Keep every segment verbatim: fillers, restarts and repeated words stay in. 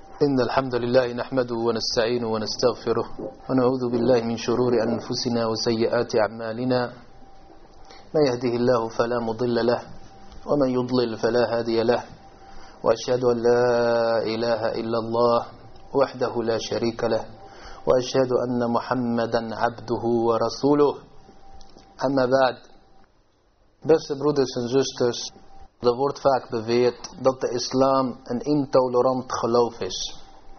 إن الحمد لله نحمده ونستعينه ونستغفره ونعوذ بالله من شرور أنفسنا وسيئات أعمالنا من يهده الله فلا مضل له ومن يضلل فلا هادي له وأشهد أن لا إله إلا الله وحده لا شريك له وأشهد أن محمدا عبده ورسوله أما بعد. Beste broeders en zusters, er wordt vaak beweerd dat de islam een intolerant geloof is.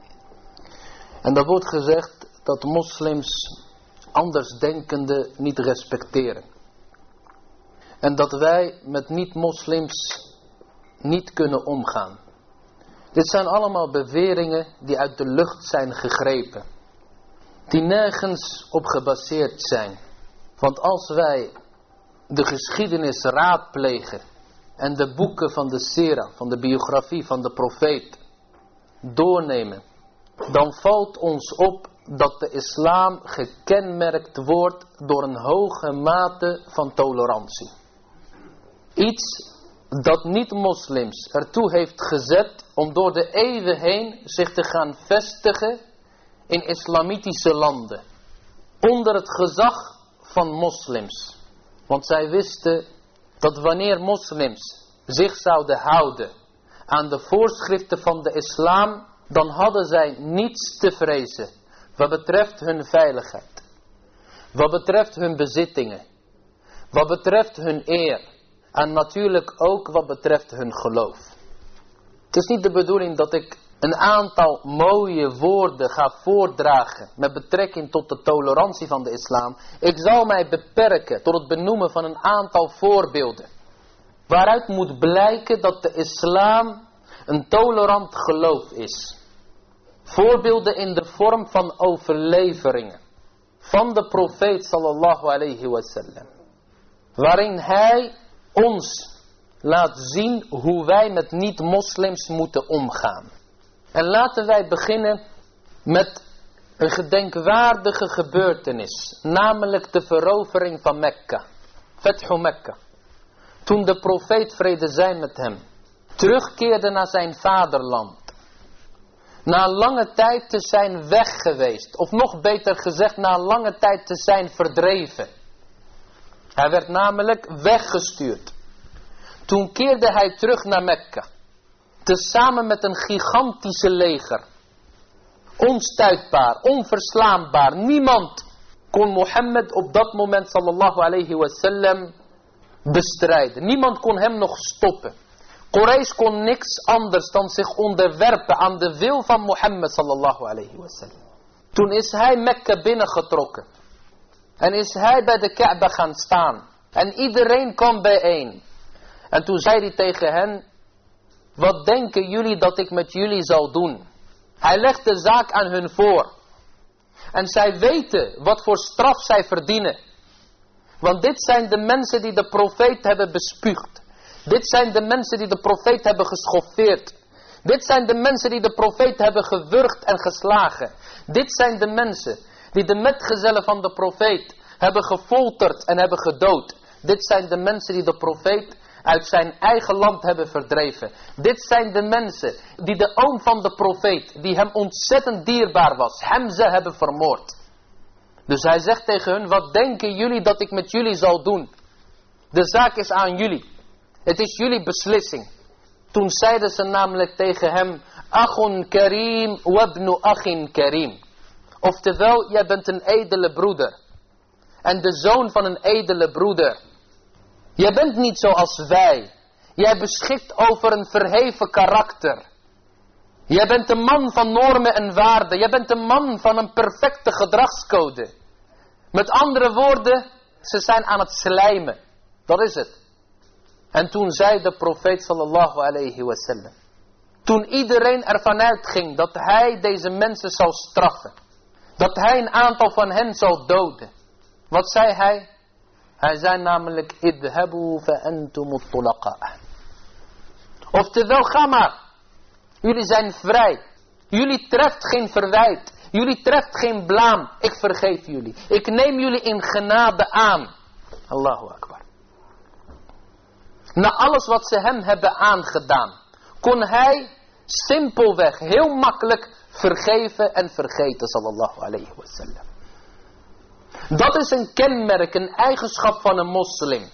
En er wordt gezegd dat moslims andersdenkenden niet respecteren. En dat wij met niet-moslims niet kunnen omgaan. Dit zijn allemaal beweringen die uit de lucht zijn gegrepen. Die nergens op gebaseerd zijn. Want als wij de geschiedenis raadplegen en de boeken van de sira, van de biografie van de profeet doornemen, dan valt ons op dat de islam gekenmerkt wordt door een hoge mate van tolerantie. Iets dat niet-moslims ertoe heeft gezet om door de eeuwen heen zich te gaan vestigen in islamitische landen. Onder het gezag van moslims. Want zij wisten dat wanneer moslims zich zouden houden aan de voorschriften van de islam, dan hadden zij niets te vrezen wat betreft hun veiligheid. Wat betreft hun bezittingen. Wat betreft hun eer. En natuurlijk ook wat betreft hun geloof. Het is niet de bedoeling dat ik een aantal mooie woorden ga voordragen met betrekking tot de tolerantie van de islam. Ik zal mij beperken tot het benoemen van een aantal voorbeelden. Waaruit moet blijken dat de islam een tolerant geloof is. Voorbeelden in de vorm van overleveringen van de profeet sallallahu alayhi wasallam. Waarin hij ons laat zien hoe wij met niet-moslims moeten omgaan. En laten wij beginnen met een gedenkwaardige gebeurtenis. Namelijk de verovering van Mekka. Fethu Mekka. Toen de profeet, vrede zij met hem, terugkeerde naar zijn vaderland. Na lange tijd te zijn weg geweest. Of nog beter gezegd, na lange tijd te zijn verdreven. Hij werd namelijk weggestuurd. Toen keerde hij terug naar Mekka. Tezamen met een gigantische leger. Onstuitbaar, onverslaanbaar. Niemand kon Mohammed op dat moment sallallahu alayhi wasallam bestrijden. Niemand kon hem nog stoppen. Quraysh kon niks anders dan zich onderwerpen aan de wil van Mohammed sallallahu alayhi wasallam. Toen is hij Mekka binnengetrokken. En is hij bij de Kaaba gaan staan. En iedereen kwam bijeen. En toen zei hij tegen hen: wat denken jullie dat ik met jullie zal doen? Hij legt de zaak aan hun voor. En zij weten wat voor straf zij verdienen. Want dit zijn de mensen die de profeet hebben bespuugd. Dit zijn de mensen die de profeet hebben geschoffeerd. Dit zijn de mensen die de profeet hebben gewurgd en geslagen. Dit zijn de mensen die de metgezellen van de profeet hebben gefolterd en hebben gedood. Dit zijn de mensen die de profeet uit zijn eigen land hebben verdreven. Dit zijn de mensen die de oom van de profeet, die hem ontzettend dierbaar was, Hamza, hebben vermoord. Dus hij zegt tegen hun: wat denken jullie dat ik met jullie zal doen? De zaak is aan jullie. Het is jullie beslissing. Toen zeiden ze namelijk tegen hem: Achun karim wabnu achin karim. Oftewel, jij bent een edele broeder. En de zoon van een edele broeder. Jij bent niet zoals wij. Jij beschikt over een verheven karakter. Jij bent een man van normen en waarden. Jij bent een man van een perfecte gedragscode. Met andere woorden, ze zijn aan het slijmen. Dat is het. En toen zei de profeet sallallahu alayhi wasallam. Toen iedereen ervan uitging dat hij deze mensen zou straffen. Dat hij een aantal van hen zou doden. Wat zei hij? Hij zei namelijk: idhabu fa antum tulaqa. Oftewel, ga maar. Jullie zijn vrij. Jullie treft geen verwijt. Jullie treft geen blaam. Ik vergeef jullie. Ik neem jullie in genade aan. Allahu Akbar. Na alles wat ze hem hebben aangedaan, kon hij simpelweg, heel makkelijk vergeven en vergeten, sallallahu alayhi wa sallam. Dat is een kenmerk, een eigenschap van een moslim.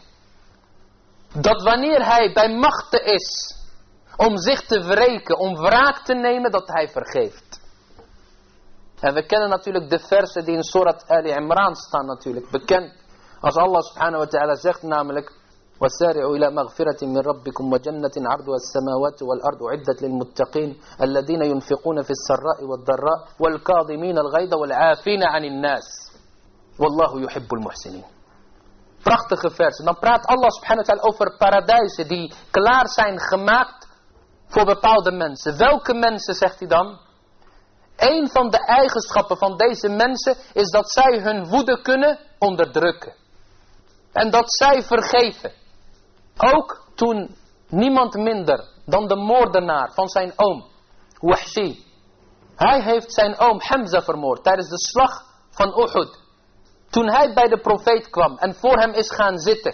Dat wanneer hij bij machte is om zich te wreken, om wraak te nemen, dat hij vergeeft. En we kennen natuurlijk de versen die in Surat Ali Imran staan natuurlijk, bekend. Als Allah subhanahu wa ta'ala zegt namelijk, وَسَارِعُوا إِلَى مَغْفِرَةٍ مِّن رَبِّكُمْ وَجَنَّةٍ عَرْضُهَا السَّمَاوَاتُ وَالْأَرْضُ عِدَّةٌ لِلْمُتَّقِينَ الَّذِينَ يُنْفِقُونَ فِي السَّرَّاءِ وَالضَّرَّاءِ وَالْكَاظِمِينَ الْغَيْظَ وَالْعَافِينَ عَنِ النَّاسِ وَاللَّهُ يُحِبُّ الْمُحْسِنِينَ. Prachtige versen. Dan praat Allah subhanahu wa ta'ala over paradijzen die klaar zijn gemaakt voor bepaalde mensen. Welke mensen, zegt hij dan? Een van de eigenschappen van deze mensen is dat zij hun woede kunnen onderdrukken. En dat zij vergeven. Ook toen niemand minder dan de moordenaar van zijn oom, Wahshi. Hij heeft zijn oom Hamza vermoord tijdens de slag van Uhud. Toen hij bij de profeet kwam en voor hem is gaan zitten.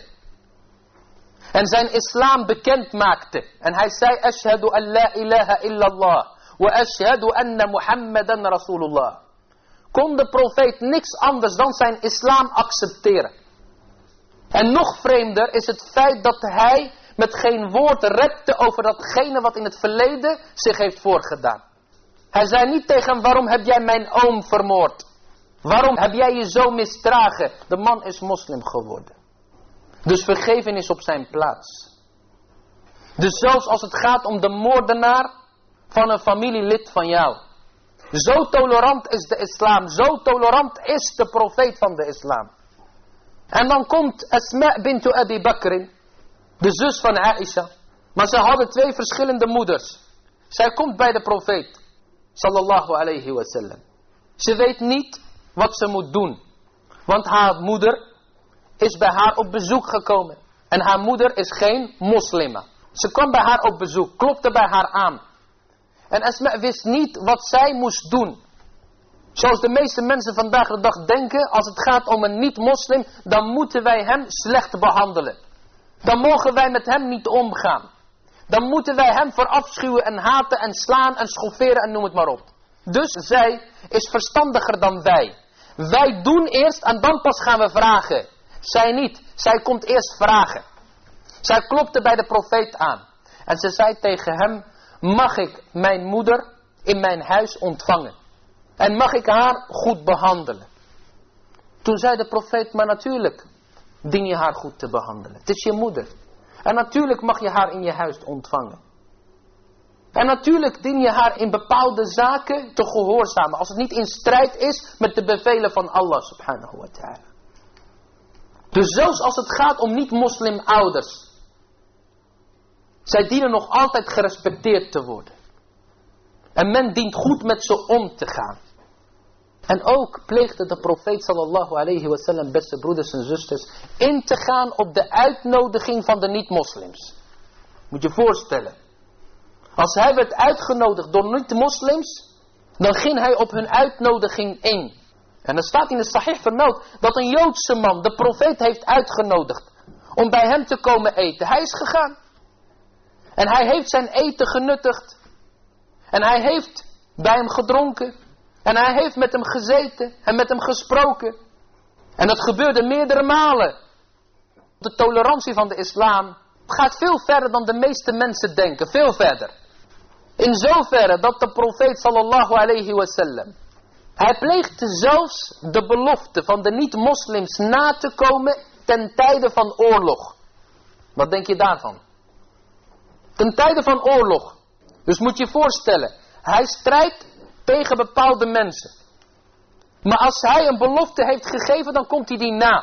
En zijn islam bekend maakte. En hij zei, Ashhadu an la ilaha illallah. Wa ashhadu anna Muhammadan Rasulullah. Kon de profeet niks anders dan zijn islam accepteren. En nog vreemder is het feit dat hij met geen woord repte over datgene wat in het verleden zich heeft voorgedaan. Hij zei niet tegen hem, waarom heb jij mijn oom vermoord? Waarom heb jij je zo misdragen? De man is moslim geworden. Dus vergeven is op zijn plaats. Dus zelfs als het gaat om de moordenaar van een familielid van jou. Zo tolerant is de islam. Zo tolerant is de profeet van de islam. En dan komt Asma bint Abi Bakr, de zus van Aisha. Maar ze hadden twee verschillende moeders. Zij komt bij de profeet, sallallahu alayhi wa sallam. Ze weet niet wat ze moet doen. Want haar moeder is bij haar op bezoek gekomen. En haar moeder is geen moslima. Ze kwam bij haar op bezoek, klopte bij haar aan. En Asma wist niet wat zij moest doen. Zoals de meeste mensen vandaag de dag denken, als het gaat om een niet-moslim, dan moeten wij hem slecht behandelen. Dan mogen wij met hem niet omgaan. Dan moeten wij hem verafschuwen en haten en slaan en schofferen en noem het maar op. Dus zij is verstandiger dan wij. Wij doen eerst en dan pas gaan we vragen. Zij niet. Zij komt eerst vragen. Zij klopte bij de profeet aan. En ze zei tegen hem, mag ik mijn moeder in mijn huis ontvangen? En mag ik haar goed behandelen? Toen zei de profeet, maar natuurlijk dien je haar goed te behandelen. Het is je moeder. En natuurlijk mag je haar in je huis ontvangen. En natuurlijk dien je haar in bepaalde zaken te gehoorzamen. Als het niet in strijd is met de bevelen van Allah subhanahu wa ta'ala. Dus zelfs als het gaat om niet-moslim ouders. Zij dienen nog altijd gerespecteerd te worden. En men dient goed met ze om te gaan. En ook pleegde de profeet sallallahu alayhi wa sallam, beste broeders en zusters, in te gaan op de uitnodiging van de niet-moslims. Moet je voorstellen. Als hij werd uitgenodigd door niet-moslims, dan ging hij op hun uitnodiging in. En er staat in de Sahih vermeld dat een Joodse man de profeet heeft uitgenodigd om bij hem te komen eten. Hij is gegaan. En hij heeft zijn eten genuttigd. En hij heeft bij hem gedronken. En hij heeft met hem gezeten en met hem gesproken. En dat gebeurde meerdere malen. De tolerantie van de islam gaat veel verder dan de meeste mensen denken. Veel verder. In zoverre dat de profeet sallallahu alayhi wa sallam, hij pleegde zelfs de belofte van de niet-moslims na te komen ten tijde van oorlog. Wat denk je daarvan? Ten tijde van oorlog. Dus moet je je voorstellen, hij strijdt tegen bepaalde mensen. Maar als hij een belofte heeft gegeven, dan komt hij die na.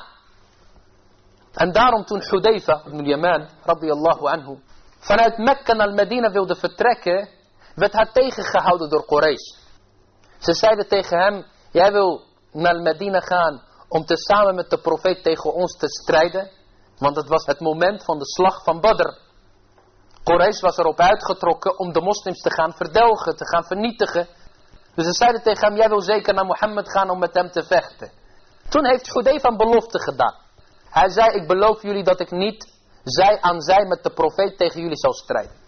En daarom toen Hudayfa ibn Yaman, radiyallahu anhu, vanuit Mekka naar Medina wilde vertrekken, werd hij tegengehouden door Quraysh. Ze zeiden tegen hem, jij wil naar Medina gaan om te samen met de profeet tegen ons te strijden. Want het was het moment van de slag van Badr. Quraysh was erop uitgetrokken om de moslims te gaan verdelgen, te gaan vernietigen. Dus ze zeiden tegen hem, jij wil zeker naar Mohammed gaan om met hem te vechten. Toen heeft Hudayfa een belofte gedaan. Hij zei, ik beloof jullie dat ik niet zij aan zij met de profeet tegen jullie zal strijden.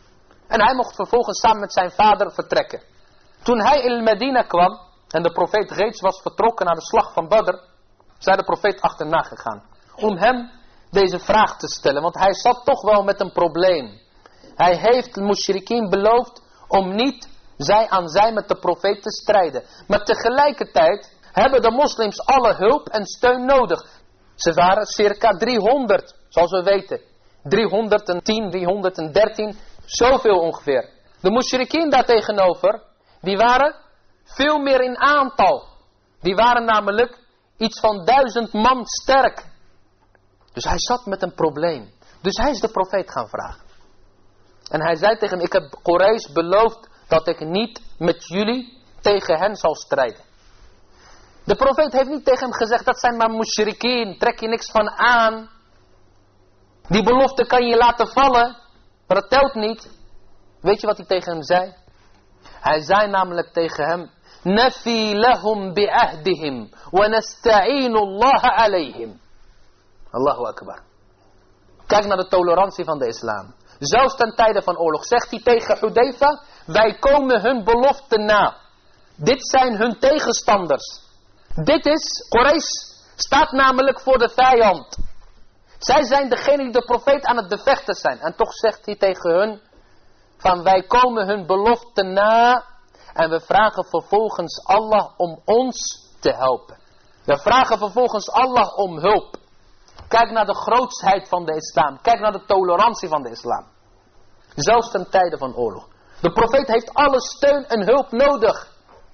En hij mocht vervolgens samen met zijn vader vertrekken. Toen hij in Medina kwam en de profeet reeds was vertrokken naar de slag van Badr, zei de profeet achterna gegaan. Om hem deze vraag te stellen, want hij zat toch wel met een probleem. Hij heeft de mushrikeen beloofd om niet zij aan zij met de profeet te strijden. Maar tegelijkertijd hebben de moslims alle hulp en steun nodig. Ze waren circa driehonderd, zoals we weten. driehonderdtien, driehonderddertien, zoveel ongeveer. De mushrikeen daartegenover, die waren veel meer in aantal. Die waren namelijk iets van duizend man sterk. Dus hij zat met een probleem. Dus hij is de profeet gaan vragen. En hij zei tegen hem, ik heb Quraysh beloofd dat ik niet met jullie tegen hen zal strijden. De profeet heeft niet tegen hem gezegd, dat zijn maar mushrikeen, trek je niks van aan. Die belofte kan je laten vallen, maar dat telt niet. Weet je wat hij tegen hem zei? Hij zei namelijk tegen hem, Nafi lahum bi'ahdihim, wa nasta'inu Allah alayhim. Allahu Akbar. Kijk naar de tolerantie van de islam. Zelfs ten tijde van oorlog zegt hij tegen Hudayfa, wij komen hun belofte na. Dit zijn hun tegenstanders. Dit is, Quraysh staat namelijk voor de vijand. Zij zijn degene die de profeet aan het bevechten zijn. En toch zegt hij tegen hun, van wij komen hun belofte na en we vragen vervolgens Allah om ons te helpen. We vragen vervolgens Allah om hulp. Kijk naar de grootsheid van de islam. Kijk naar de tolerantie van de islam. Zelfs ten tijde van oorlog. De profeet heeft alle steun en hulp nodig.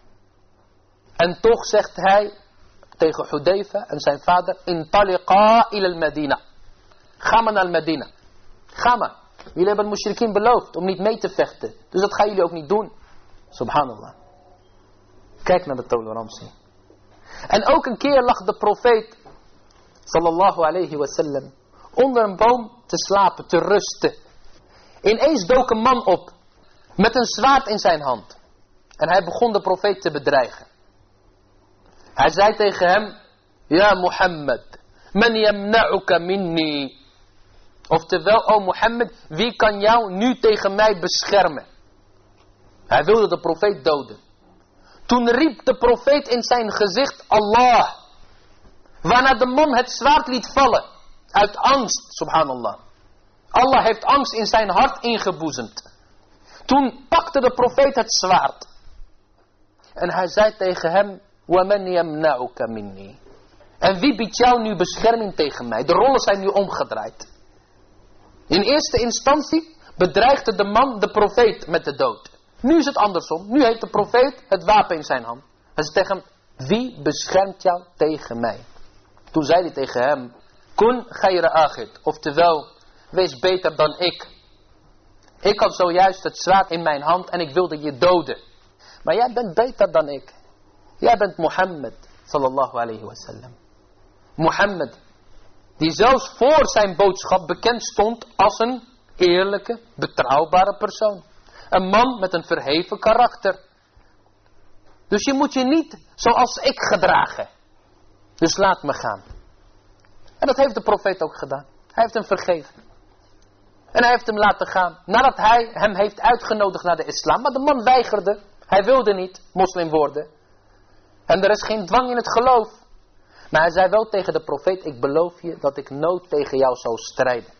En toch zegt hij tegen Hudayfa en zijn vader, Intaliqa ila al-Medina. Ga maar naar Medina. Ga maar. Jullie hebben de mushrikeen beloofd om niet mee te vechten. Dus dat gaan jullie ook niet doen. Subhanallah. Kijk naar de tolerantie. En ook een keer lag de profeet, sallallahu alayhi wasallam, onder een boom te slapen, te rusten. Ineens dook een man op, met een zwaard in zijn hand. En hij begon de profeet te bedreigen. Hij zei tegen hem, Ja Mohammed, man yamna'uka minni. Oftewel, o Mohammed, wie kan jou nu tegen mij beschermen? Hij wilde de profeet doden. Toen riep de profeet in zijn gezicht, Allah. Waarna de man het zwaard liet vallen. Uit angst, subhanallah. Allah heeft angst in zijn hart ingeboezemd. Toen pakte de profeet het zwaard. En hij zei tegen hem, وَمَنْ يَمْنَعُكَ مِنِّي. En wie biedt jou nu bescherming tegen mij? De rollen zijn nu omgedraaid. In eerste instantie bedreigde de man de profeet met de dood. Nu is het andersom. Nu heeft de profeet het wapen in zijn hand. Hij zei tegen hem, wie beschermt jou tegen mij? Toen zei hij tegen hem, Kun ghayra aghid. Oftewel, wees beter dan ik. Ik had zojuist het zwaard in mijn hand en ik wilde je doden. Maar jij bent beter dan ik. Jij bent Mohammed, sallallahu alayhi wasallam. Mohammed, die zelfs voor zijn boodschap bekend stond als een eerlijke, betrouwbare persoon. Een man met een verheven karakter. Dus je moet je niet zoals ik gedragen. Dus laat me gaan. En dat heeft de profeet ook gedaan. Hij heeft hem vergeven. En hij heeft hem laten gaan. Nadat hij hem heeft uitgenodigd naar de islam. Maar de man weigerde. Hij wilde niet moslim worden. En er is geen dwang in het geloof. Maar hij zei wel tegen de profeet, ik beloof je dat ik nooit tegen jou zal strijden.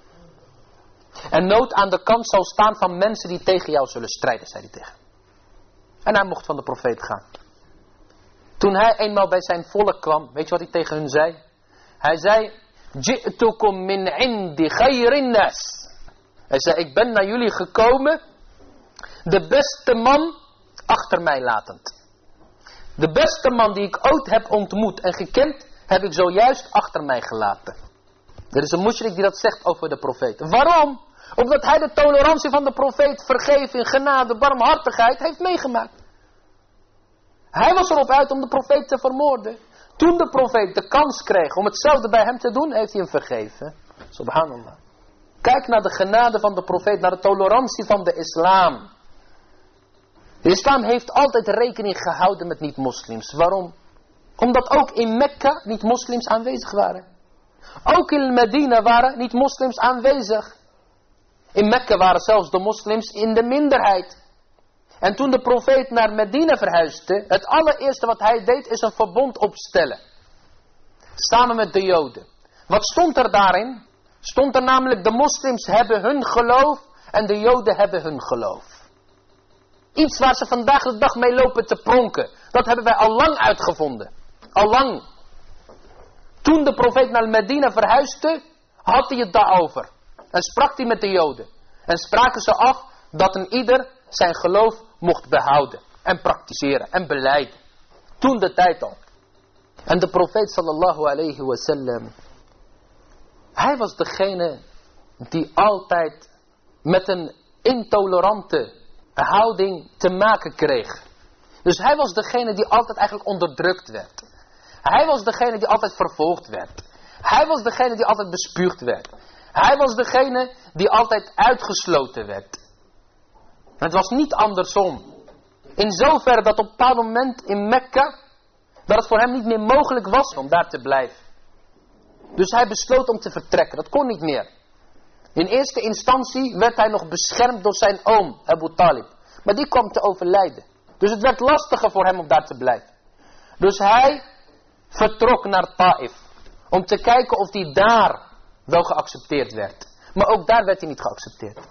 En nooit aan de kant zal staan van mensen die tegen jou zullen strijden, zei hij tegen hem. En hij mocht van de profeet gaan. Toen hij eenmaal bij zijn volk kwam, weet je wat hij tegen hun zei? Hij zei, Ji'tukum min indi khayrin nas. Hij zei, ik ben naar jullie gekomen, de beste man achter mij latend. De beste man die ik ooit heb ontmoet en gekend, heb ik zojuist achter mij gelaten. Er is een mushrik die dat zegt over de profeet. Waarom? Omdat hij de tolerantie van de profeet, vergeving, genade, barmhartigheid heeft meegemaakt. Hij was erop uit om de profeet te vermoorden. Toen de profeet de kans kreeg om hetzelfde bij hem te doen, heeft hij hem vergeven. Subhanallah. Kijk naar de genade van de profeet, naar de tolerantie van de islam. De islam heeft altijd rekening gehouden met niet-moslims. Waarom? Omdat ook in Mekka niet-moslims aanwezig waren. Ook in Medina waren niet-moslims aanwezig. In Mekka waren zelfs de moslims in de minderheid. En toen de profeet naar Medina verhuisde, het allereerste wat hij deed is een verbond opstellen. Samen met de Joden. Wat stond er daarin? Stond er namelijk, de moslims hebben hun geloof en de Joden hebben hun geloof. Iets waar ze vandaag de dag mee lopen te pronken. Dat hebben wij al lang uitgevonden. Al lang. Toen de profeet naar Medina verhuisde, had hij het daarover. En sprak hij met de Joden. En spraken ze af dat een ieder zijn geloof mocht behouden. En praktiseren en beleiden. Toen de tijd al. En de profeet sallallahu alayhi wa sallam. Hij was degene die altijd met een intolerante houding te maken kreeg. Dus hij was degene die altijd eigenlijk onderdrukt werd. Hij was degene die altijd vervolgd werd. Hij was degene die altijd bespuugd werd. Hij was degene die altijd uitgesloten werd. Het was niet andersom. In zoverre dat op een bepaald moment in Mekka, dat het voor hem niet meer mogelijk was om daar te blijven. Dus hij besloot om te vertrekken. Dat kon niet meer. In eerste instantie werd hij nog beschermd door zijn oom, Abu Talib. Maar die kwam te overlijden. Dus het werd lastiger voor hem om daar te blijven. Dus hij vertrok naar Taif. Om te kijken of hij daar wel geaccepteerd werd. Maar ook daar werd hij niet geaccepteerd.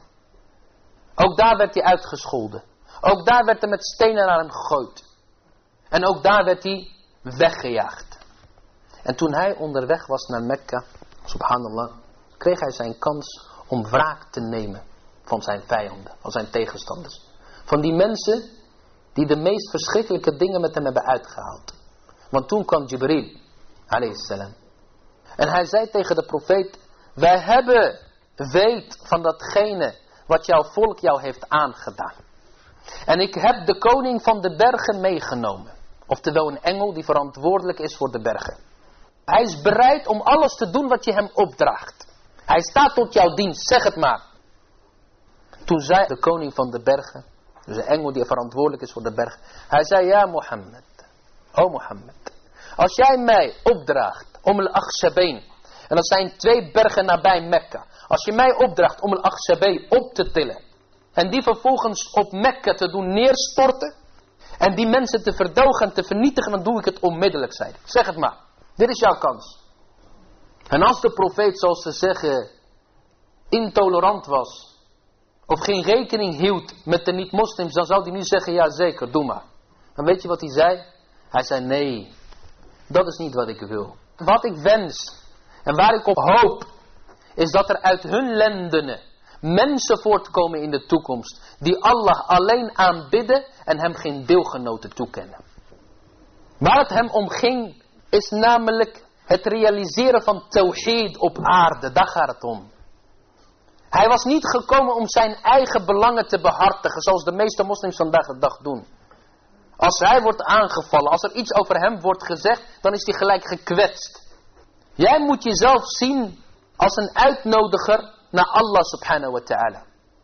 Ook daar werd hij uitgescholden. Ook daar werd er met stenen naar hem gegooid. En ook daar werd hij weggejaagd. En toen hij onderweg was naar Mekka, subhanallah, kreeg hij zijn kans om wraak te nemen van zijn vijanden, van zijn tegenstanders. Van die mensen die de meest verschrikkelijke dingen met hem hebben uitgehaald. Want toen kwam Jibril, alayhi salam. En hij zei tegen de profeet, wij hebben weet van datgene wat jouw volk jou heeft aangedaan. En ik heb de koning van de bergen meegenomen. Oftewel een engel die verantwoordelijk is voor de bergen. Hij is bereid om alles te doen wat je hem opdraagt. Hij staat tot jouw dienst, zeg het maar. Toen zei de koning van de bergen, dus een engel die verantwoordelijk is voor de bergen. Hij zei, ja Mohammed, o Mohammed, als jij mij opdraagt om al-Akhshabain, en dat zijn twee bergen nabij Mekka. Als je mij opdraagt om al-Akhshabain op te tillen, en die vervolgens op Mekka te doen neerstorten, en die mensen te verdogen en te vernietigen, dan doe ik het onmiddellijk, zei hij. Zeg het maar, dit is jouw kans. En als de profeet, zoals ze zeggen, intolerant was, of geen rekening hield met de niet-moslims, dan zou hij nu zeggen, ja zeker, doe maar. Dan weet je wat hij zei? Hij zei, nee, dat is niet wat ik wil. Wat ik wens, en waar ik op hoop, is dat er uit hun lendenen mensen voortkomen in de toekomst, die Allah alleen aanbidden en hem geen deelgenoten toekennen. Waar het hem om ging, is namelijk het realiseren van tawhid op aarde, daar gaat het om. Hij was niet gekomen om zijn eigen belangen te behartigen, zoals de meeste moslims vandaag de dag doen. Als hij wordt aangevallen, als er iets over hem wordt gezegd, dan is hij gelijk gekwetst. Jij moet jezelf zien als een uitnodiger naar Allah subhanahu wa ta'ala.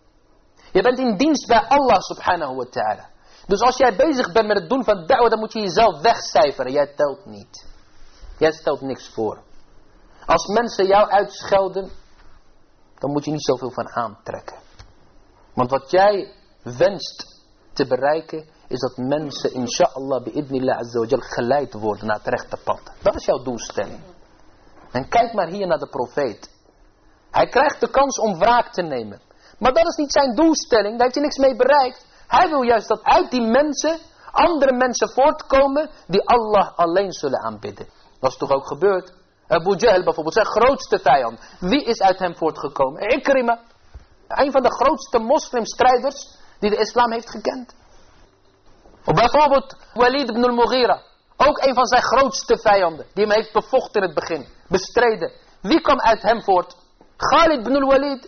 Je bent in dienst bij Allah subhanahu wa ta'ala. Dus als jij bezig bent met het doen van da'wah, dan moet je jezelf wegcijferen. Jij telt niet. Jij stelt niks voor. Als mensen jou uitschelden, dan moet je niet zoveel van aantrekken. Want wat jij wenst te bereiken, is dat mensen inshallah bi'idnillah azza wa jal geleid worden naar het rechte pad. Dat is jouw doelstelling. En kijk maar hier naar de profeet. Hij krijgt de kans om wraak te nemen. Maar dat is niet zijn doelstelling, daar heeft hij niks mee bereikt. Hij wil juist dat uit die mensen andere mensen voortkomen die Allah alleen zullen aanbidden. Dat is toch ook gebeurd? Abu Jahl bijvoorbeeld, zijn grootste vijand. Wie is uit hem voortgekomen? Ikrima. Een van de grootste moslimstrijders die de islam heeft gekend. Of bijvoorbeeld Walid ibn al-Mughira. Ook een van zijn grootste vijanden. Die hem heeft bevochten in het begin. Bestreden. Wie kwam uit hem voort? Khalid ibn al-Walid.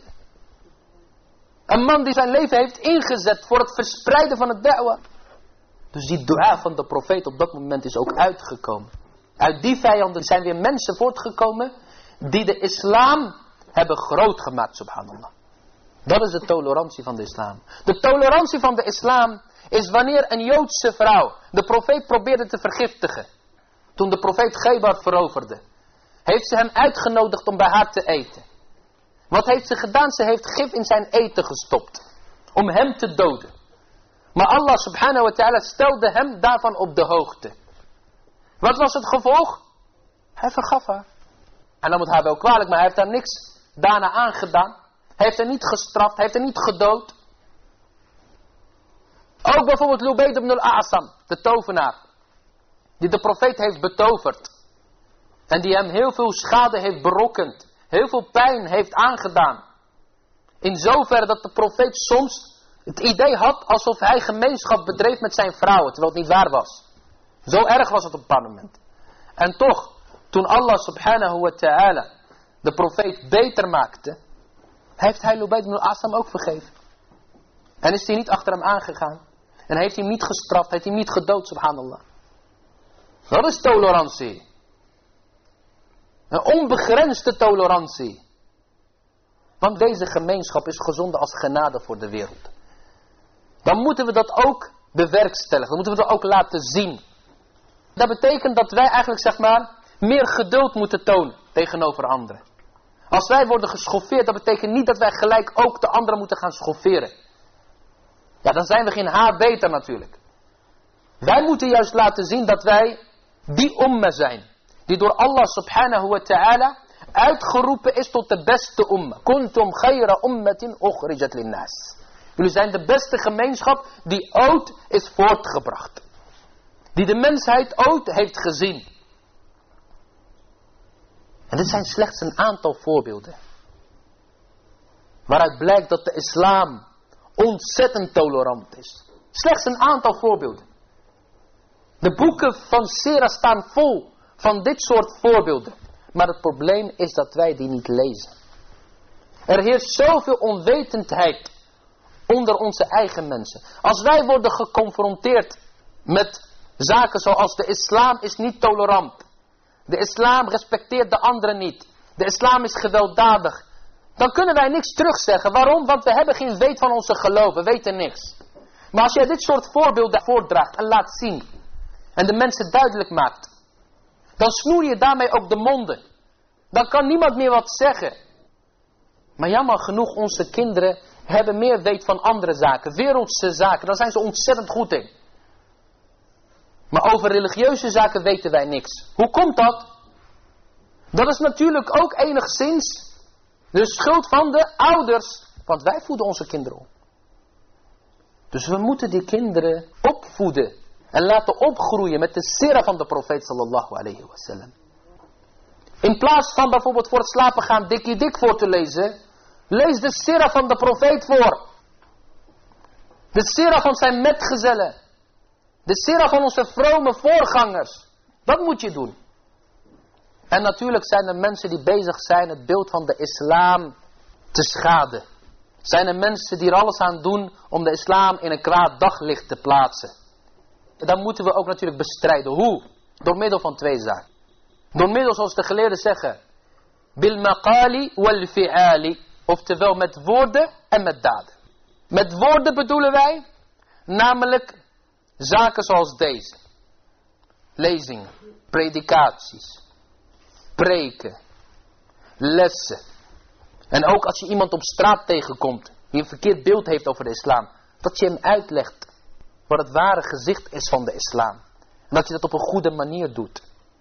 Een man die zijn leven heeft ingezet voor het verspreiden van het da'wah. Dus die dua van de profeet op dat moment is ook uitgekomen. Uit die vijanden zijn weer mensen voortgekomen die de islam hebben groot gemaakt, subhanallah. Dat is de tolerantie van de islam. De tolerantie van de islam is wanneer een Joodse vrouw de profeet probeerde te vergiftigen. Toen de profeet Khaybar veroverde, heeft ze hem uitgenodigd om bij haar te eten. Wat heeft ze gedaan? Ze heeft gif in zijn eten gestopt. Om hem te doden. Maar Allah subhanahu wa ta'ala stelde hem daarvan op de hoogte. Wat was het gevolg? Hij vergaf haar. En dan moet hij wel kwalijk, maar hij heeft haar niks daarna aangedaan. Hij heeft haar niet gestraft, hij heeft haar niet gedood. Ook bijvoorbeeld Lubayd ibn al-A'sam, de tovenaar. Die de profeet heeft betoverd. En die hem heel veel schade heeft berokkend. Heel veel pijn heeft aangedaan. In zoverre dat de profeet soms het idee had alsof hij gemeenschap bedreef met zijn vrouwen. Terwijl het niet waar was. Zo erg was het op een bepaald moment. En toch, toen Allah subhanahu wa ta'ala de profeet beter maakte. Heeft hij Lubayd ibn al-A'sam ook vergeven. En is hij niet achter hem aangegaan. En heeft hij hem niet gestraft. Heeft hij hem niet gedood, subhanallah. Dat is tolerantie. Een onbegrensde tolerantie. Want deze gemeenschap is gezonden als genade voor de wereld. Dan moeten we dat ook bewerkstelligen. Dan moeten we dat ook laten zien. Dat betekent dat wij eigenlijk zeg maar meer geduld moeten tonen tegenover anderen. Als wij worden geschoffeerd, dat betekent niet dat wij gelijk ook de anderen moeten gaan schofferen. Ja, dan zijn we geen haar beter natuurlijk. Wij moeten juist laten zien dat wij die umma zijn. Die door Allah subhanahu wa ta'ala uitgeroepen is tot de beste umma. Kuntum khayra ummatin ukhrijat linnas. Jullie zijn de beste gemeenschap die ooit is voortgebracht. Die de mensheid ooit heeft gezien. En dit zijn slechts een aantal voorbeelden. Waaruit blijkt dat de islam ontzettend tolerant is. Slechts een aantal voorbeelden. De boeken van Sira staan vol van dit soort voorbeelden. Maar het probleem is dat wij die niet lezen. Er heerst zoveel onwetendheid onder onze eigen mensen. Als wij worden geconfronteerd met zaken zoals de islam is niet tolerant. De islam respecteert de anderen niet. De islam is gewelddadig. Dan kunnen wij niks terugzeggen. Waarom? Want we hebben geen weet van onze geloof. We weten niks. Maar als jij dit soort voorbeelden voordraagt en laat zien. En de mensen duidelijk maakt. Dan snoer je daarmee ook de monden. Dan kan niemand meer wat zeggen. Maar jammer genoeg, onze kinderen hebben meer weet van andere zaken. Wereldse zaken, daar zijn ze ontzettend goed in. Maar over religieuze zaken weten wij niks. Hoe komt dat? Dat is natuurlijk ook enigszins de schuld van de ouders. Want wij voeden onze kinderen op. Dus we moeten die kinderen opvoeden. En laten opgroeien met de sira van de profeet sallallahu alayhi wa sallam. In plaats van bijvoorbeeld voor het slapen gaan dikkie dik voor te lezen. Lees de sira van de profeet voor. De sira van zijn metgezellen. De sira van onze vrome voorgangers. Dat moet je doen. En natuurlijk zijn er mensen die bezig zijn het beeld van de islam te schaden. Zijn er mensen die er alles aan doen om de islam in een kwaad daglicht te plaatsen. Dan moeten we ook natuurlijk bestrijden. Hoe? Door middel van twee zaken. Door middel, zoals de geleerden zeggen. Bil maqali wal fi'ali. Oftewel met woorden en met daden. Met woorden bedoelen wij namelijk zaken zoals deze. Lezingen, predikaties, preken, lessen. En ook als je iemand op straat tegenkomt die een verkeerd beeld heeft over de islam. Dat je hem uitlegt wat het ware gezicht is van de islam. En dat je dat op een goede manier doet.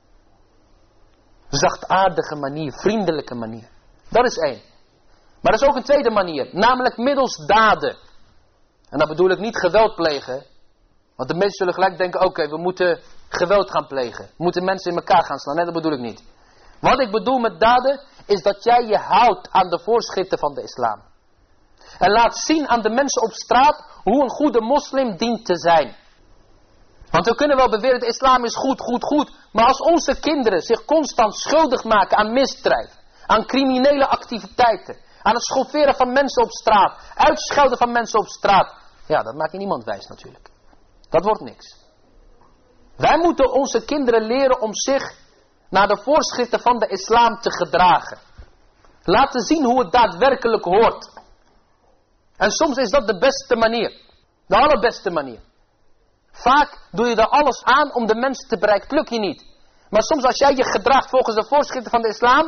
Zachtaardige manier, vriendelijke manier. Dat is één. Maar er is ook een tweede manier. Namelijk middels daden. En dat bedoel ik niet geweld plegen. Want de mensen zullen gelijk denken, oké, okay, we moeten geweld gaan plegen. We moeten mensen in elkaar gaan slaan. Nee, dat bedoel ik niet. Wat ik bedoel met daden, is dat jij je houdt aan de voorschriften van de islam. En laat zien aan de mensen op straat hoe een goede moslim dient te zijn. Want we kunnen wel beweren, de islam is goed, goed, goed. Maar als onze kinderen zich constant schuldig maken aan misdrijf, aan criminele activiteiten, aan het schofferen van mensen op straat, uitschelden van mensen op straat. Ja, dat maakt je niemand wijs natuurlijk. Dat wordt niks. Wij moeten onze kinderen leren om zich naar de voorschriften van de islam te gedragen. Laten zien hoe het daadwerkelijk hoort. En soms is dat de beste manier. De allerbeste manier. Vaak doe je er alles aan om de mensen te bereiken. Het lukt je niet. Maar soms als jij je gedraagt volgens de voorschriften van de islam,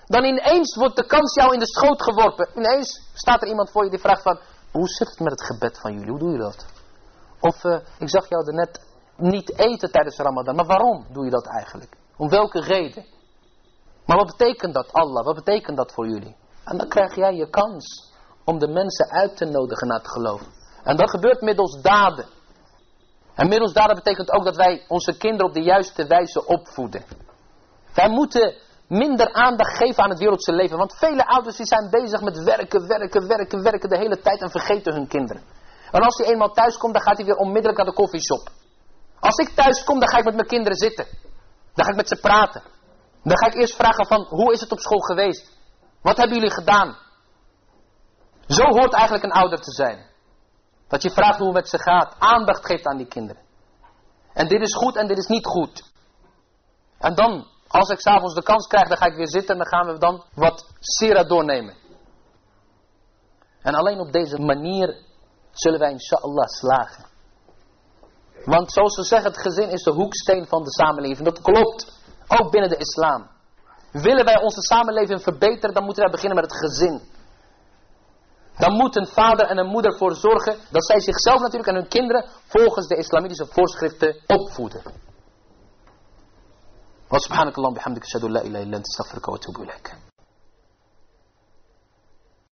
Dan ineens wordt de kans jou in de schoot geworpen. Ineens staat er iemand voor je die vraagt van, hoe zit het met het gebed van jullie? Hoe doen jullie dat? Of uh, ik zag jou er net niet eten tijdens Ramadan. Maar waarom doe je dat eigenlijk? Om welke reden? Maar wat betekent dat, Allah? Wat betekent dat voor jullie? En dan krijg jij je kans om de mensen uit te nodigen naar het geloof. En dat gebeurt middels daden. En middels daden betekent ook dat wij onze kinderen op de juiste wijze opvoeden. Wij moeten minder aandacht geven aan het wereldse leven. Want vele ouders die zijn bezig met werken, werken, werken, werken de hele tijd en vergeten hun kinderen. En als hij eenmaal thuis komt, dan gaat hij weer onmiddellijk naar de koffieshop. Als ik thuis kom, dan ga ik met mijn kinderen zitten. Dan ga ik met ze praten. Dan ga ik eerst vragen van, hoe is het op school geweest? Wat hebben jullie gedaan? Zo hoort eigenlijk een ouder te zijn. Dat je vraagt hoe het met ze gaat. Aandacht geeft aan die kinderen. En dit is goed en dit is niet goed. En dan, als ik 's avonds de kans krijg, dan ga ik weer zitten en dan gaan we dan wat sira doornemen. En alleen op deze manier zullen wij inshallah slagen. Want zoals we zeggen, het gezin is de hoeksteen van de samenleving. Dat klopt. Ook binnen de islam. Willen wij onze samenleving verbeteren, dan moeten wij beginnen met het gezin. Dan moet een vader en een moeder voor zorgen dat zij zichzelf natuurlijk en hun kinderen volgens de islamitische voorschriften opvoeden. Wa subhanakallah bihamdika ashhadu an la ilaha illa anta astaghfiruka wa atubu ilaik.